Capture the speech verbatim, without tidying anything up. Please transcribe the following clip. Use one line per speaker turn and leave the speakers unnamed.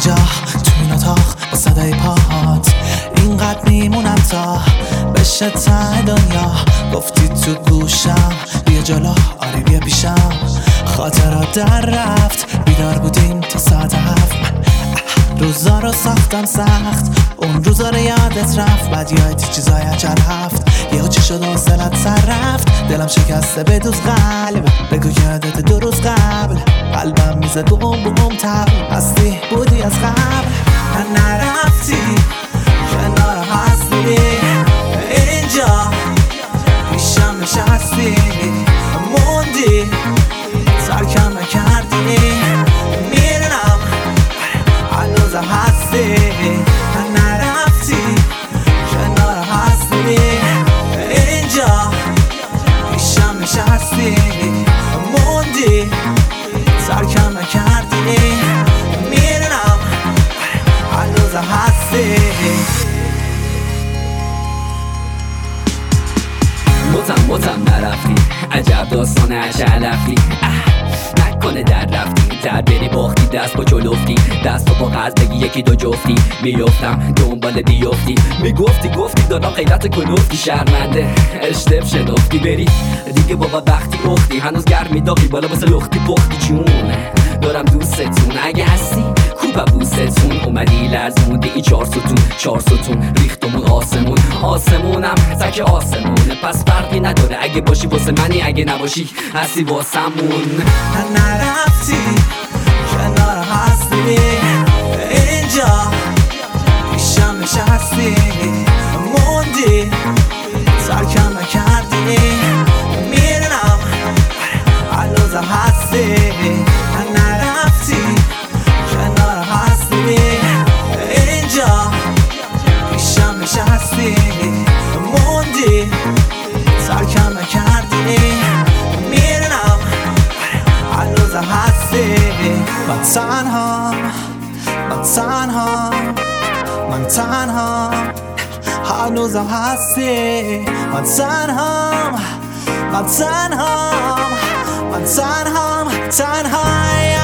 اینجا تو این اتاق با صدای پاهات اینقدر میمونم تا بشه ته دنیا. گفتی تو گوشم بیا جلو، آره بیا پیشم. خاطرات در رفت، بیدار بودیم تا ساعت هفت. روزا رو ساختم سخت، اون روزا رو یادت رفت. بعد یادی چیزای عجل هفت، یهو چی شد حوصلت سر رفت. دلم شکسته بدوز قلب، بگو یادت دو روز قبل. قلبم میزد بوم بوم تب، هستی بودی از قبل. نه نرفتی کنار هستی، اینجا پیشم نشستی. موندی ترکم نکردی، میرنم هنوز هستی. نه نرفتی کنار هستی، اینجا پیشم نشستی. موندی ترکم نکردی، میرنم هنوز هستی.
متم متم نرفتی، عجب داستان عشلفتی. نکنه در رفتی، در بری باختی، دست با چلفتی. دست با قرض بگی یکی دو جفتی. میفتم دنبال بیفتی، میگفتی گفتی دادا غیرت کلوفتی. شرمنده اشتف شنفتی، بری دیگه بابا وقتی اختی. هنوز گرمی داغی بالا واسه لختی پختی. چون دارم دوستتون، اگه هستی کوبم بوستون. اومدی لرزوندی این چار ستون، چار ستون ریختمون آسمون. آسمونم تک آسمونه، پس فرقی نداره اگه باشی واسه منی، اگه نباشی هستی واسمون.
نه نرفتی کنار هستی، اینجا پیشم نشستی. موندی ترکم نکردی، میرنم هنوز هستی. نه نرفتی کنار هستی، اینجا پیشم نشستی. موندی ترکم نکردی، میرنم هنوز هستی. من تنها من تنها من تنها هنوزم هستی. من تنها من تنها من تنها تنها